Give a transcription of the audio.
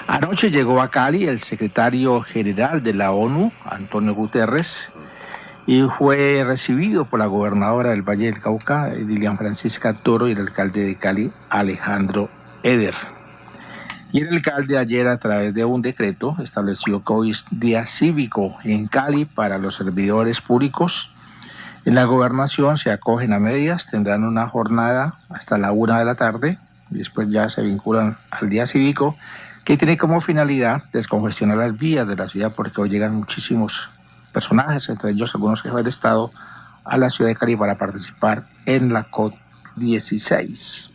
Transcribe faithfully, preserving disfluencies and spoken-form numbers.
Anoche llegó a Cali el secretario general de la ONU, Antonio Guterres, y fue recibido por la gobernadora del Valle del Cauca, Dilian Francisca Toro, y el alcalde de Cali, Alejandro Eder. Y el alcalde ayer, a través de un decreto, estableció que hoy es día cívico en Cali para los servidores públicos. En la gobernación se acogen a medias, tendrán una jornada hasta la una de la tarde, y después ya se vinculan al día cívico, que tiene como finalidad descongestionar las vías de la ciudad, porque hoy llegan muchísimos personajes, entre ellos algunos jefes de Estado, a la ciudad de Cali para participar en la COP dieciséis.